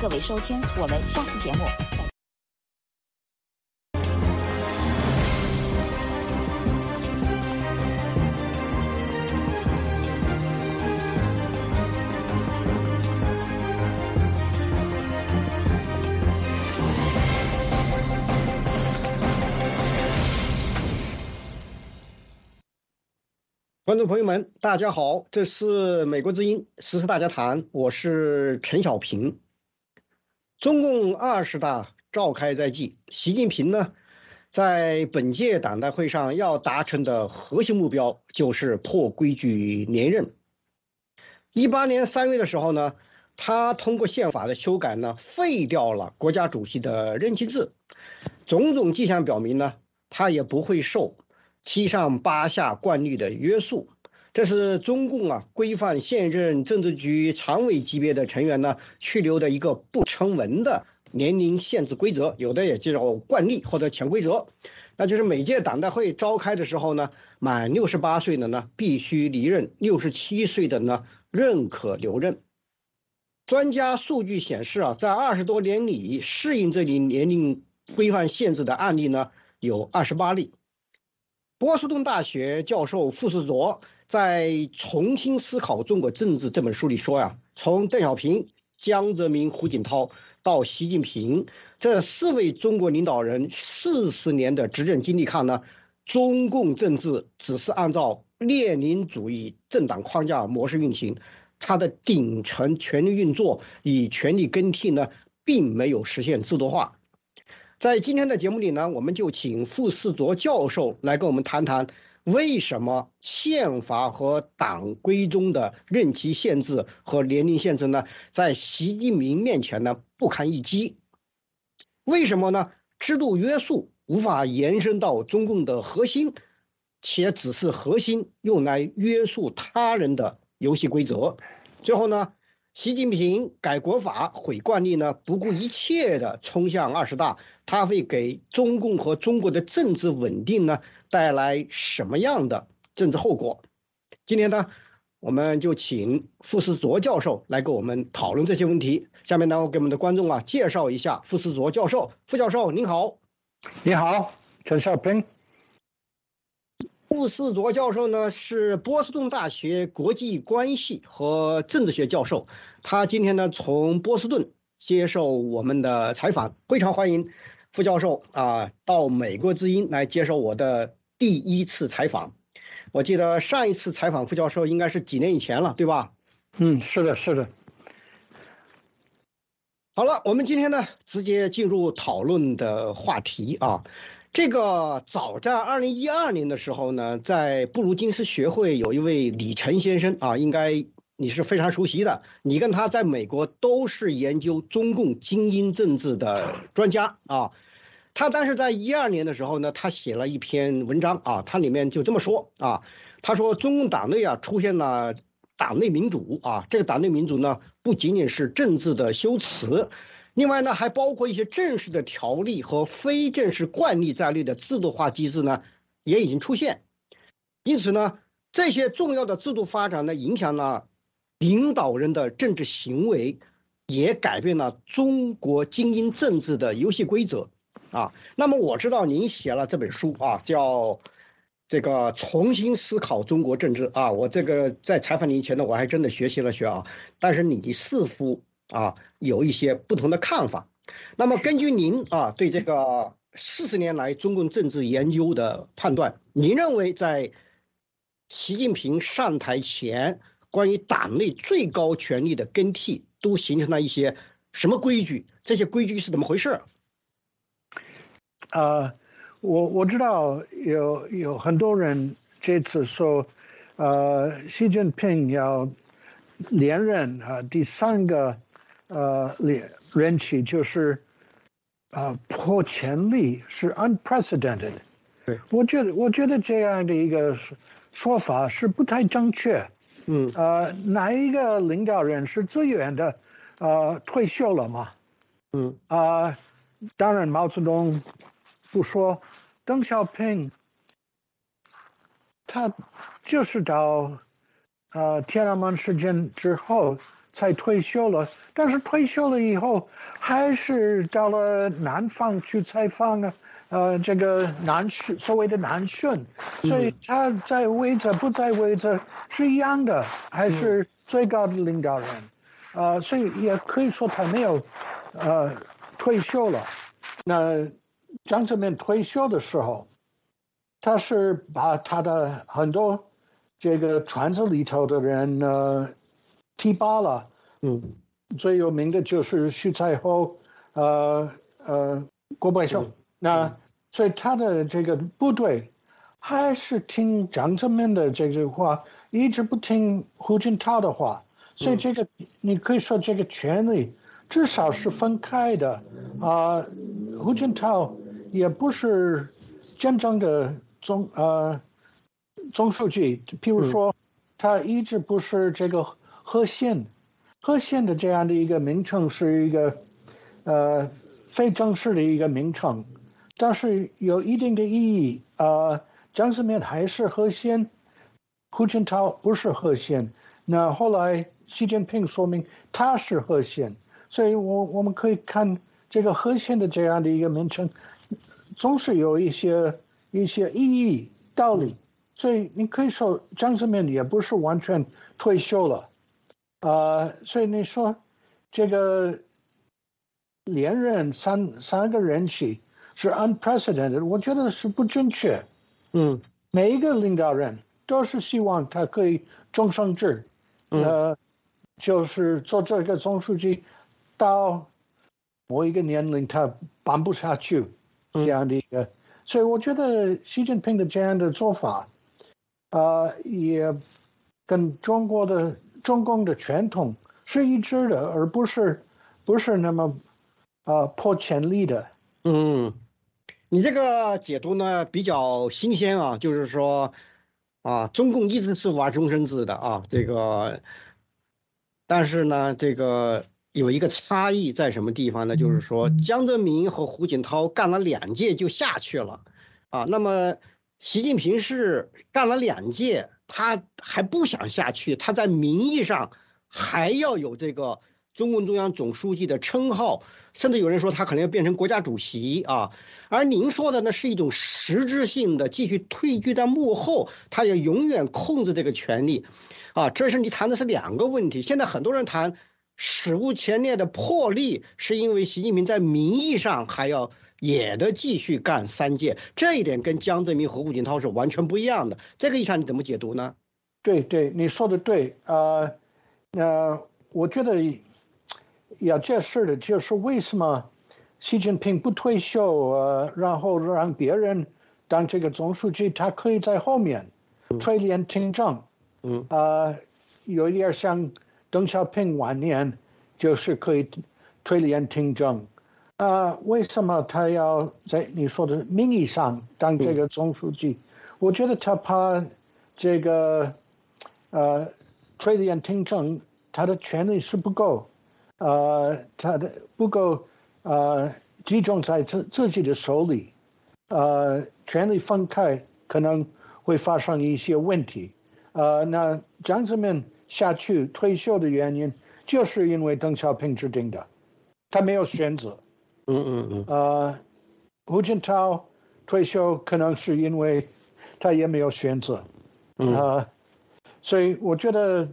各位收听，我们下次节目再见。 观众朋友们，大家好，这是美国之音时事大家谈，我是陈小平。中共20大召开在即，习近平呢，在本届党代会上要达成的核心目标就是破规矩连任。18年3月的时候呢，他通过宪法的修改呢，废掉了国家主席的任期制，种种迹象表明呢，他也不会受7上8下惯例的约束。这是中共规范现任政治局常委级别的成员呢去留的一个不成文的年龄限制规则，有的也叫惯例或者潜规则。那就是每届党代会召开的时候呢，满68岁的呢必须离任，67岁的呢认可留任。专家数据显示在20多年里适应这里年龄规范限制的案例呢有28例。波士顿大学教授傅士卓在《重新思考中国政治》这本书里说从邓小平、江泽民、胡锦涛到习近平这4位中国领导人40年的执政经历看呢，中共政治只是按照列宁主义政党框架模式运行，它的顶层权力运作与权力更替呢，并没有实现制度化。在今天的节目里呢，我们就请傅士卓教授来跟我们谈谈，为什么宪法和党规中的任期限制和年龄限制呢，在习近平面前呢不堪一击？为什么呢？制度约束无法延伸到中共的核心，且只是核心用来约束他人的游戏规则？最后呢，习近平改国法毁惯例呢，不顾一切的冲向20大，它会给中共和中国的政治稳定呢带来什么样的政治后果？今天呢，我们就请傅士卓教授来跟我们讨论这些问题。下面呢，我给我们的观众介绍一下傅士卓教授。傅教授您好。 你好，陈小平。 傅士卓教授呢是波士顿大学国际关系和政治学教授，他今天呢从波士顿接受我们的采访，非常欢迎傅教授到美国之音来接受我的第1次采访。我记得上一次采访傅教授应该是几年以前了，对吧？ 是的，是的。 好了，我们今天呢直接进入讨论的话题这个早在2012年的时候呢，在布鲁金斯学会有一位李晨先生应该你是非常熟悉的，你跟他在美国都是研究中共精英政治的专家他当时在12年的时候呢，他写了一篇文章他里面就这么说他说中共党内出现了党内民主这个党内民主呢不仅仅是政治的修辞，另外呢还包括一些正式的条例和非正式惯例在内的制度化机制呢也已经出现。因此呢，这些重要的制度发展呢影响了领导人的政治行为，也改变了中国精英政治的游戏规则那么我知道您写了这本书叫这个重新思考中国政治我这个在采访你以前呢，我还真的学习了学但是你似乎有一些不同的看法。那么根据您对这个40年来中共政治研究的判断，您认为在习近平上台前，关于党内最高权力的更替都形成了一些什么规矩？这些规矩是怎么回事？ 我知道有很多人这次说，习近平要连任第3个任期就是破前例，是 unprecedented。 对， 我觉得这样的一个说法是不太正确。哪一个领导人是最远的退休了嘛？当然毛泽东不说，邓小平他就是到天安门事件之后才退休了，但是退休了以后还是到了南方去采访啊，这个所谓的南巡，所以他在位置不在位置是一样的，还是最高的领导人，所以也可以说他没有退休了。那江泽民退休的时候，他是把他的很多这个船子里头的人提拔了，最有名的就是徐才厚，郭伯雄，那所以他的这个部队还是听江泽民的这句话，一直不听胡锦涛的话，所以这个你可以说这个权力至少是分开的胡锦涛也不是真正的总书记，譬如说，他一直不是这个和县的这样的一个名称是一个非正式的一个名称，但是有一定的意义。江泽民还是和县，胡锦涛不是和县。那后来习近平说明他是和县，所以我们可以看这个和县的这样的一个名称，总是有一些意义道理。所以你可以说江泽民也不是完全退休了，所以你说这个连任三个任期是 unprecedented， 我觉得是不准确。每一个领导人都是希望他可以终身制，就是做这个总书记到某一个年龄他办不下去这样的一个，所以我觉得习近平的这样的做法。也跟中共的传统是一致的，而不是那么破潜力的。 你这个解读呢比较新鲜啊，就是说中共一直是玩终身制的这个，但是呢，这个有一个差异在什么地方呢？就是说江泽民和胡锦涛干了2届就下去了那么。习近平是干了2届，他还不想下去，他在名义上还要有这个中共中央总书记的称号，甚至有人说他可能要变成国家主席而您说的呢是一种实质性的继续退居在幕后，他也永远控制这个权力这是你谈的是2个问题。现在很多人谈史无前例的破例，是因为习近平在名义上还要也得继续干3届，这一点跟江泽民和胡锦涛是完全不一样的。这个意义上你怎么解读呢？ 对，你说的对我觉得要解释的就是为什么习近平不退休然后让别人当这个总书记，他可以在后面垂帘听政有一点像邓小平晚年就是可以垂帘听政为什么他要在你说的名义上当这个总书记？我觉得他怕这个垂帘听政，他的权力是不够，他的不够集中在自己的手里，权力分开可能会发生一些问题。那江泽民下去退休的原因，就是因为邓小平制定的，他没有选择。胡锦涛退休可能是因为他也没有选择。所以我觉得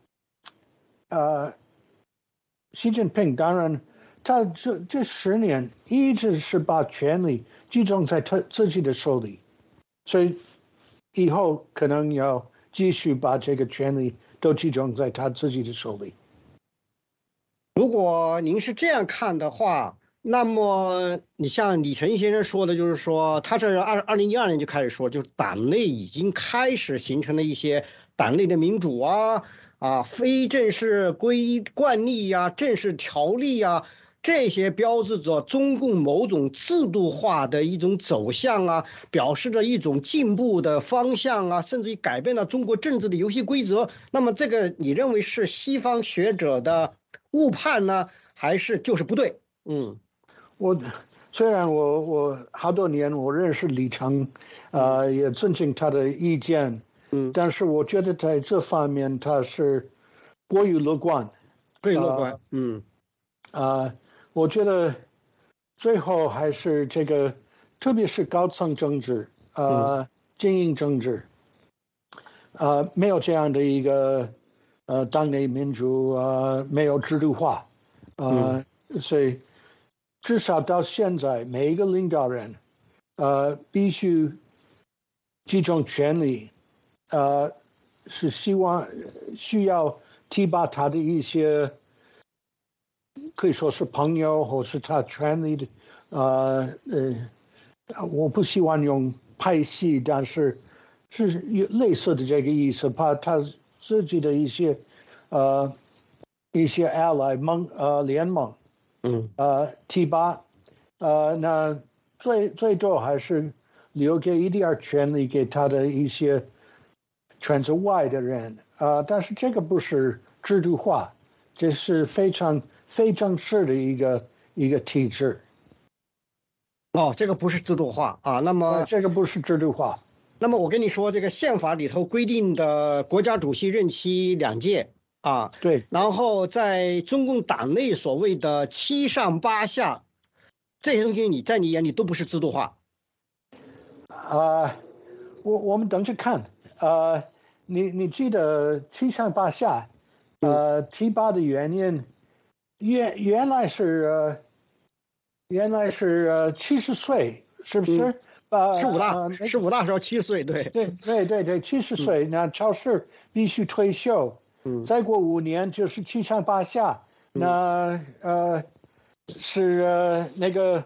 习近平当然他这10年一直是把权力集中在他自己的手里，所以以后可能要继续把这个权力都集中在他自己的手里。 如果您是这样看的话，那么你像李晨先生说的，就是说他这2012年就开始说，就是党内已经开始形成了一些党内的民主非正式惯例正式条例这些标志着中共某种制度化的一种走向表示着一种进步的方向甚至于改变了中国政治的游戏规则。那么这个你认为是西方学者的误判呢，还是就是不对？ 虽然我好多年我认识李成，也尊敬他的意见，但是我觉得在这方面他是过于乐观， 可以乐观。 我觉得最后还是这个，特别是高层政治，精英政治，没有这样的一个党内民主，没有制度化，所以至少到现在，每一个领导人，必须集中权力，是需要提拔他的一些可以说是朋友，或是他权力的，我不喜欢用派系，但是是有类似的这个意思，把他自己的一些ally 联盟，提拔，那最多还是留给一点权利给他的一些圈子外的人，但是这个不是制度化，这是非常非正式的一个体制。 这个不是制度化啊。那么这个不是制度化。 那么我跟你说，这个宪法里头规定的国家主席任期2届啊， 对。然后在中共党内所谓的7上8下，这些东西在你眼里都不是制度化。 我们等着看。你记得7上8下，提拔的原因，原来是70岁，是不是 ？15大时候70岁，对 ，70岁，那超市必须退休，再过5年就是7上8下，那是那个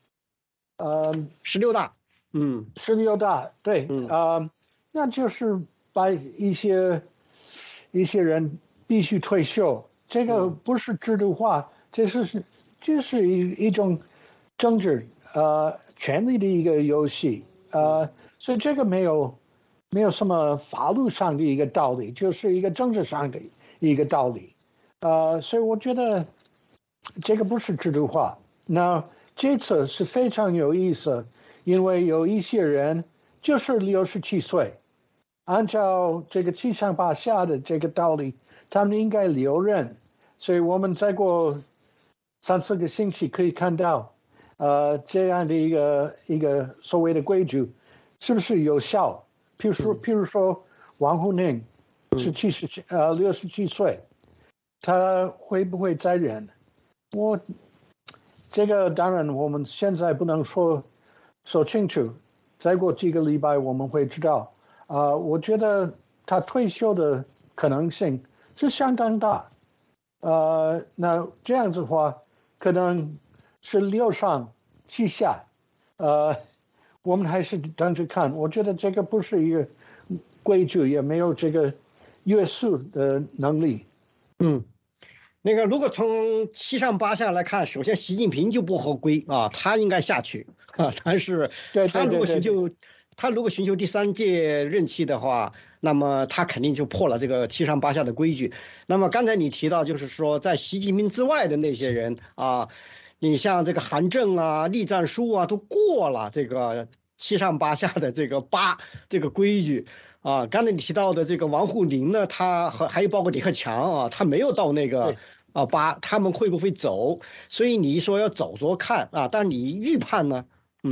16大 ，16大，对，那就是把一些人必须退休，这个不是制度化，这是一种政治权力的一个游戏，所以这个没有什么法律上的一个道理，就是一个政治上的一个道理，所以我觉得这个不是制度化。那这次是非常有意思，因为有一些人就是67岁，按照这个7上8下的这个道理，他们应该留任，所以我们再过3-4个星期可以看到，这样的一个所谓的规矩是不是有效？譬如说王沪宁是67岁，他会不会再任？这个当然我们现在不能说清楚，再过几个礼拜我们会知道。我觉得他退休的可能性是相当大。那这样子的话，可能是6上7下。我们还是等着看。我觉得这个不是一个规矩，也没有这个约束的能力。 那个如果从7上8下来看，首先习近平就不合规啊，他应该下去啊。但是他如果寻求第3届任期的话，那么他肯定就破了这个7上8下的规矩。那么刚才你提到，就是说在习近平之外的那些人啊，你像这个韩正啊、栗战书啊，都过了这个7上8下的这个规矩。刚才你提到的这个王沪宁呢，他还有包括李克强啊，他没有到那个8，他们会不会走？所以你说要走着看啊，但你预判呢？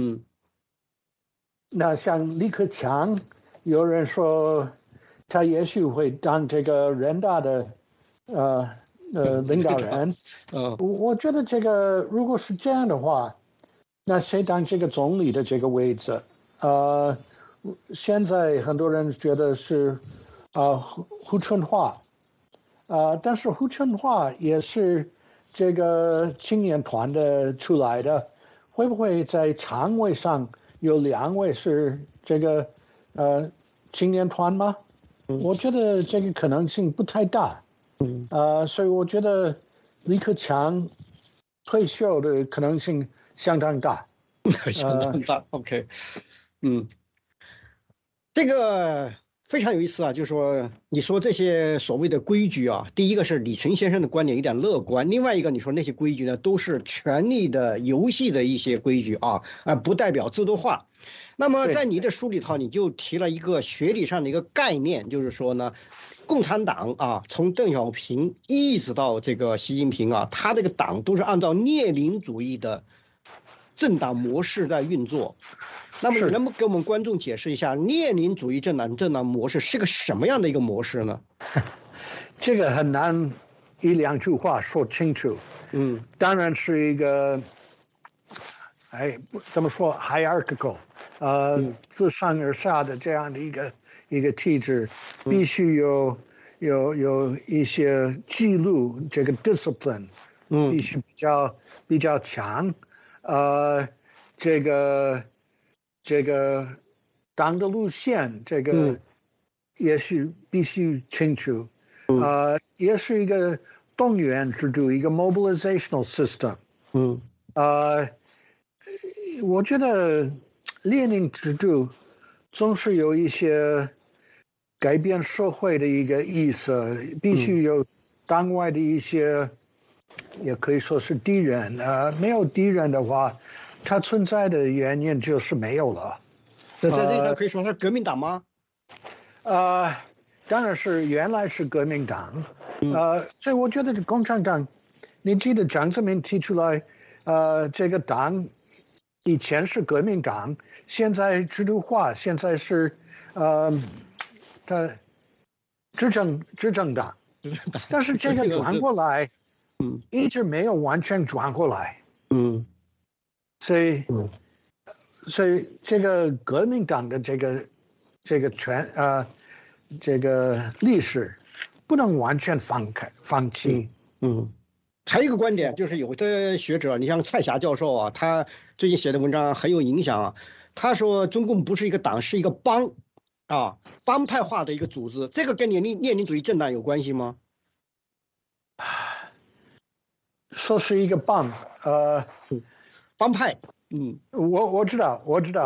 那像李克强，有人说他也许会当这个人大的领导人。我觉得这个如果是这样的话，那谁当这个总理的这个位置？现在很多人觉得是胡春华，但是胡春华也是这个青年团的出来的，会不会在常委上有2位是这个青年团吗？我觉得这个可能性不太大。所以我觉得李克强退休的可能性相当大。 相当大。OK。这个非常有意思啊，就是说，你说这些所谓的规矩啊，第一个是李晨先生的观点有点乐观，另外一个你说那些规矩呢，都是权力的游戏的一些规矩啊，不代表制度化。那么在你的书里头，你就提了一个学理上的一个概念，就是说呢，共产党啊，从邓小平一直到这个习近平啊，他这个党都是按照列宁主义的政党模式在运作。那么你能不能给我们观众解释一下列宁主义政党模式是个什么样的一个模式呢？ 这个很难一两句话说清楚。当然是一个，怎么说 hierarchical， 自上而下的这样的一个体制，必须有一些记录，这个 discipline，必须比较强，这个党的路线，这个也是必须清楚，也是一个动员制度，一个 mobilizational system，我觉得列宁制度总是有一些改变社会的一个意思，必须有党外的一些，也可以说是敌人，没有敌人的话。它存在的原因就是没有了。 在这上可以说是革命党吗？ 当然是原来是革命党。所以我觉得共产党，你记得江泽民提出来，这个党以前是革命党，现在制度化，现在是执政党。但是这个转过来，一直没有完全转过来。所以这个革命党的这个这个历史不能完全放弃。 还有一个观点就是有的学者，你像蔡霞教授啊，他最近写的文章很有影响啊。他说中共不是一个党，是一个帮帮派化的一个组织，这个跟列宁主义政党有关系吗？ 说是一个帮派， 我知道，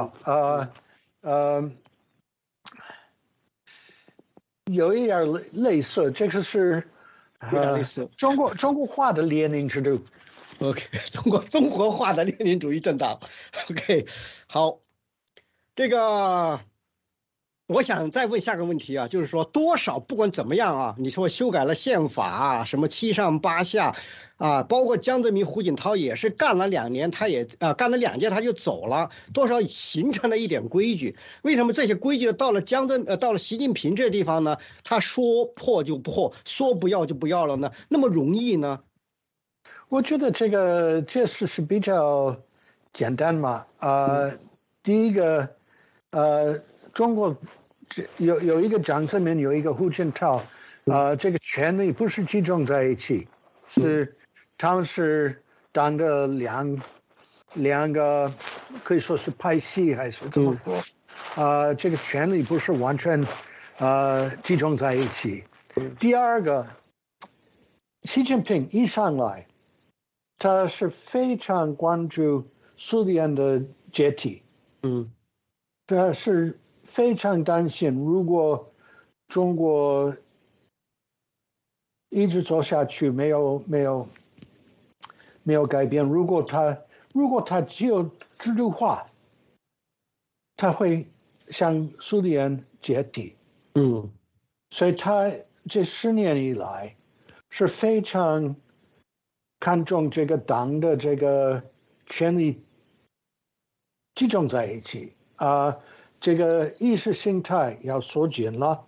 有一点类似，这个是有点类似中国化的列宁制度。 OK， 中国化的列宁主义政党。OK， 好，这个我想再问下个问题啊，就是说多少不管怎么样啊，你说修改了宪法啊，什么7上8下。包括江泽民、胡锦涛也是干了2年，他也干了2届他就走了，多少形成了一点规矩。为什么这些规矩到了习近平这地方呢？他说破就破，说不要就不要了呢？那么容易呢？ 我觉得这事是比较简单嘛。第一个，中国有一个江泽民，有一个胡锦涛，这个权力不是集中在一起，是。他们是党的两个可以说是派系还是怎么说？这个权力不是完全集中在一起。第二个，习近平一上来，他是非常关注苏联的解体。他是非常担心，如果中国一直走下去，没有改变。如果他只有制度化，他会向苏联解体。所以他这10年以来是非常看重这个党的这个权力集中在一起。这个意识形态要缩紧了。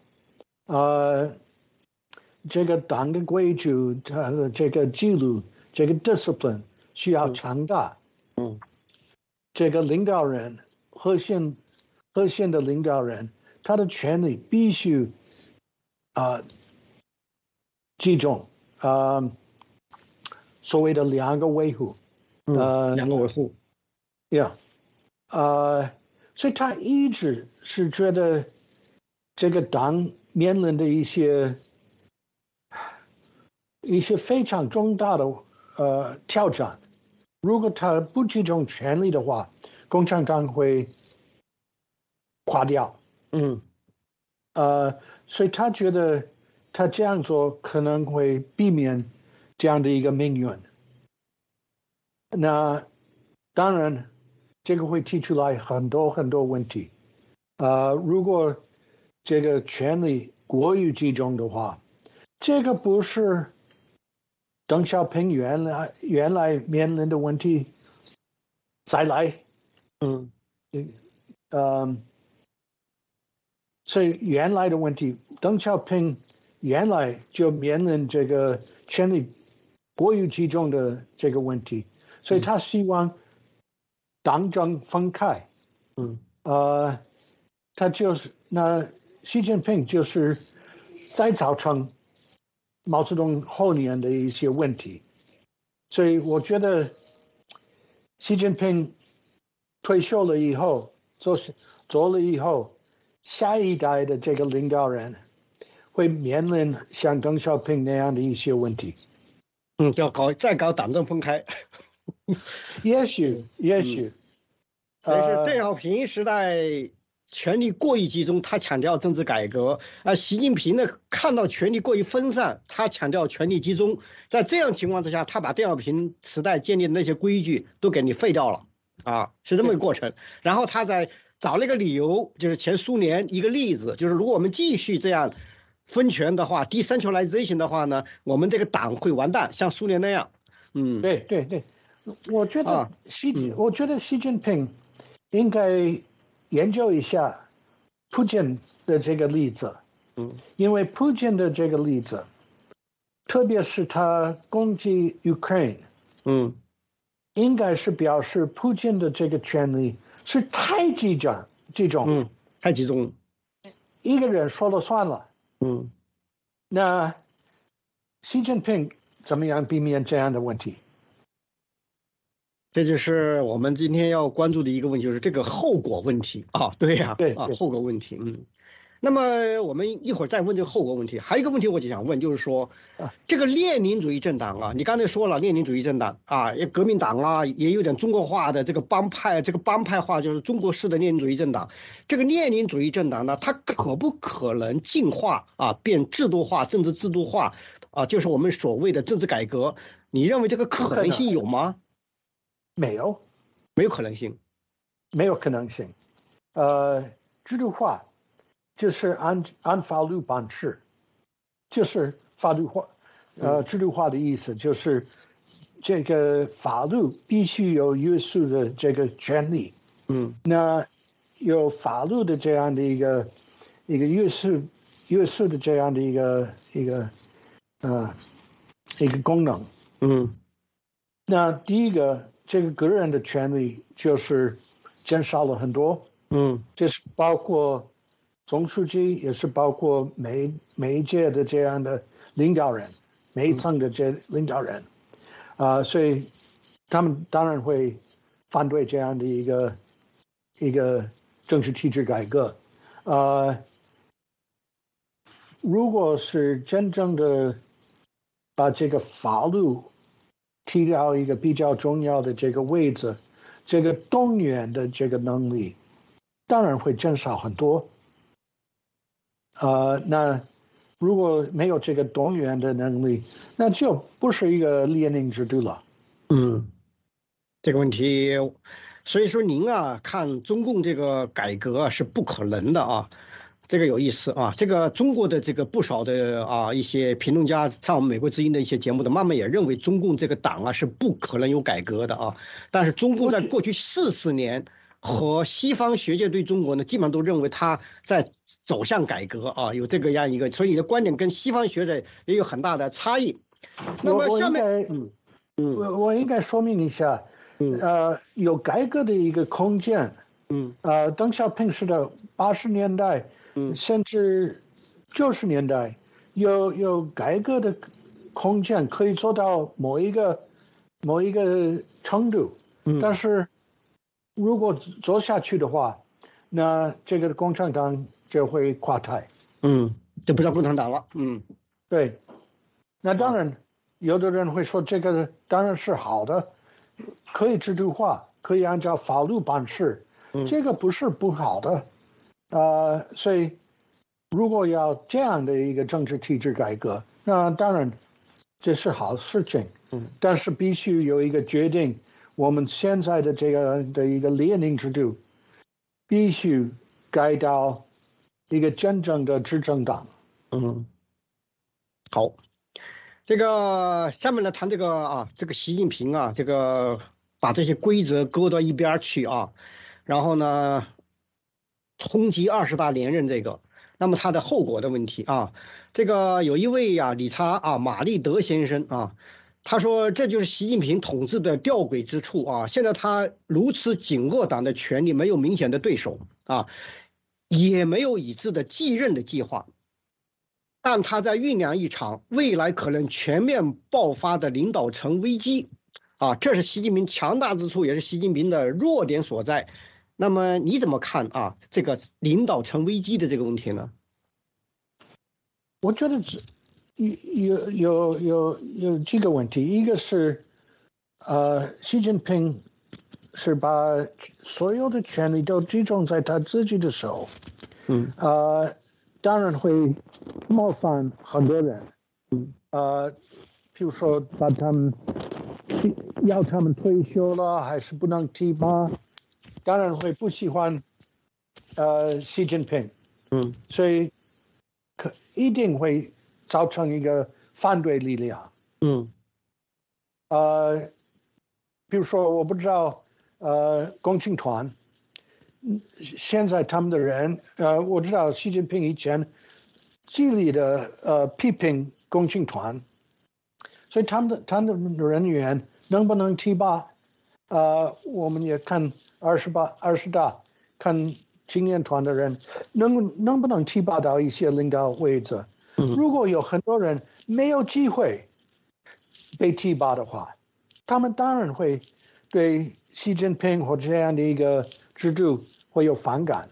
这个党的规矩，它的这个记录。这个 discipline 需要强大。这个领导人，核心的领导人，他的权力必须集中。所谓的2个维护。 2个维护。 所以他一直是觉得这个党面临的一些非常重大的挑战。如果他不集中权力的话，共产党会垮掉。 所以他觉得他这样做可能会避免这样的一个命运。那当然，这个会提出来很多很多问题。如果这个权力过于集中的话，这个不是邓小平原来面临的问题再来。所以原来的问题，邓小平原来就面临这个权力过于集中的这个问题，所以他希望党政分开。他就是那习近平就是再造成毛泽东后年的一些问题，所以我觉得习近平退休了以后，走了以后，下一代的这个领导人会面临像邓小平那样的一些问题。 要再搞党政分开。 也许。 但是邓小平时代权力过于集中，他强调政治改革；习近平呢，看到权力过于分散，他强调权力集中。在这样情况之下，他把邓小平时代建立的那些规矩都给你废掉了是这么一个过程。然后他再找了一个理由，就是前苏联一个例子，就是如果我们继续这样分权的话 ，decentralization 的话呢，我们这个党会完蛋，像苏联那样。 对，我觉得习近平应该研究一下普京的这个例子。因为普京的这个例子，特别是他攻击 Ukraine，应该是表示普京的这个权力是太集中， 太集中， 一个人说了算了。那习近平怎么样避免这样的问题？ 这就是我们今天要关注的一个问题，就是这个后果问题对，后果问题。那么我们一会儿再问这个后果问题。还有一个问题我就想问，就是说这个列宁主义政党你刚才说了列宁主义政党也革命党也有点中国化的这个帮派，这个帮派化就是中国式的列宁主义政党。这个列宁主义政党呢，它可不可能进化变制度化、政治制度化就是我们所谓的政治改革？你认为这个可能性有吗？ 没有可能性。 制度化就是按法律办事，就是法律化。制度化的意思就是这个法律必须有约束的这个权利。那有法律的这样的一个约束的这样的一个功能。那第一个，这个个人的权利就是减少了很多。这是包括总书记，也是包括每一届的这样的领导人，每一层的这领导人。所以他们当然会反对这样的一个政治体制改革。如果是真正的把这个法律提到一个比较重要的这个位置，这个动员的这个能力当然会减少很多。那如果没有这个动员的能力，那就不是一个列宁制度了。 这个问题，所以说您看中共这个改革是不可能的这个有意思这个中国的这个不少的一些评论家，像我们美国之音的一些节目的，慢慢也认为中共这个党是不可能有改革的但是中共在过去40年和西方学界对中国呢，基本上都认为他在走向改革有这个样一个，所以你的观点跟西方学者也有很大的差异。那么下面我应该说明一下，有改革的一个空间。邓小平时的80年代，甚至90年代，有改革的空间，可以做到某一个程度。但是如果做下去的话，那这个共产党就会垮台。 就不叫共产党了。 对。那当然，有的人会说这个当然是好的，可以制度化，可以按照法律办事，这个不是不好的。所以如果要这样的一个政治体制改革，那当然这是好事情，但是必须有一个决定，我们现在的这个的一个列宁制度必须改到一个真正的执政党。 好，这个下面来谈这个这个习近平这个把这些规则搁到一边去然后呢冲击20大连任这个，那么他的后果的问题这个有一位理查马利德先生他说这就是习近平统治的吊诡之处现在他如此紧握党的权力，没有明显的对手也没有一致的继任的计划，但他在酝酿一场未来可能全面爆发的领导层危机这是习近平强大之处，也是习近平的弱点所在。那么你怎么看这个领导层危机的这个问题呢？ 我觉得有几个问题，一个是习近平是把所有的权力都集中在他自己的手，当然会冒犯很多人，譬如说把他们要他们退休了，还是不能提拔，当然会不喜欢习近平，所以一定会造成一个反对力量，比如说我不知道共青团现在他们的人我知道习近平以前极力的批评共青团，所以他们的人员能不能提拔我们也看20大看青年团的人能不能提拔到一些领导位置，如果有很多人没有机会被提拔的话，他们当然会对习近平或这样的一个制度会有反感。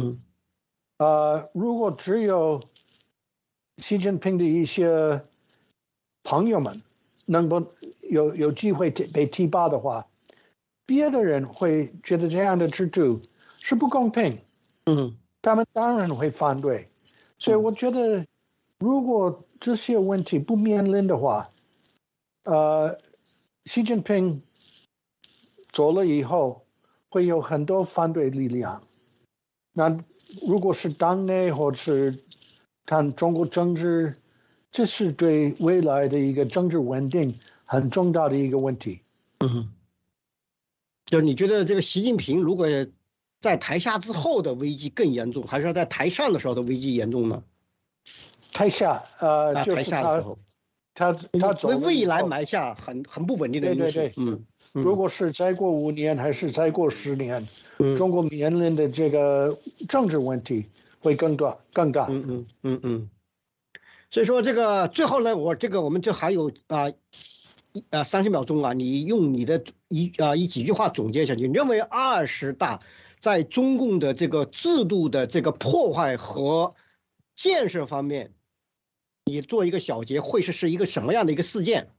如果只有习近平的一些朋友们能不有机会被提拔的话，别的人会觉得这样的制度是不公平，他们当然会反对。所以我觉得如果这些问题不面临的话，习近平走了以后会有很多反对力量，那如果是党内或是看中国政治，这是对未来的一个政治稳定很重大的一个问题。 就你觉得这个习近平如果在台下之后的危机更严重，还是在台上的时候的危机严重呢？ 台下就是台下的时候他为未来埋下很不稳定的因素。 对，如果是再过5年还是再过10年，中国面临的这个政治问题会更大。 所以说这个最后呢，我们这还有30秒钟你用你的几句话总结一下，你认为20大在中共的这个制度的这个破坏和建设方面，你做一个小结，会是一个什么样的一个事件？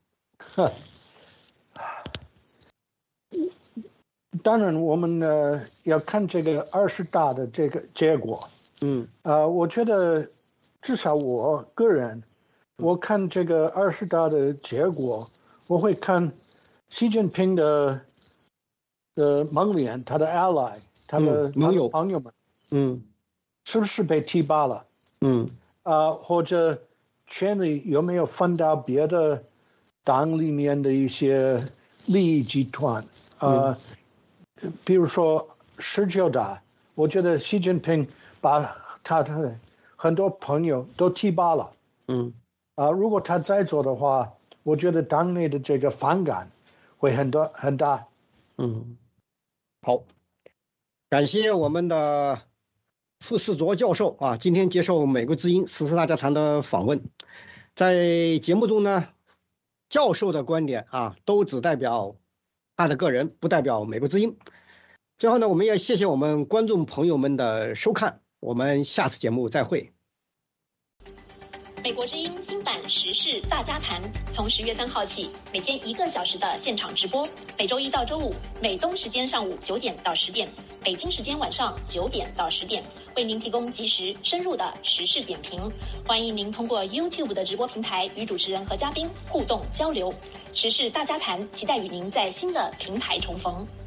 当然我们要看这个20大的这个结果。我觉得至少我个人我看这个20大的结果，我会看习近平的盟联，他的 ally， 他的朋友们是不是被提拔了，或者权力有没有分到别的党里面的一些利益集团，比如说19大，我觉得习近平把他的很多朋友都提拔了，如果他再做的话，我觉得党内的这个反感会很大。 好，感谢我们的傅士卓教授今天接受美国之音时事大家谈的访问。在节目中呢，教授的观点都只代表他的个人，不代表美国之音。最后呢，我们也谢谢我们观众朋友们的收看，我们下次节目再会。 美国之音新版时事大家谈，从10月3号起，每天1个小时的现场直播，每周一到周五，美东时间上午9点到10点。 北京时间晚上9点到10点，为您提供及时深入的时事点评。欢迎您通过 YouTube 的直播平台与主持人和嘉宾互动交流。时事大家谈，期待与您在新的平台重逢。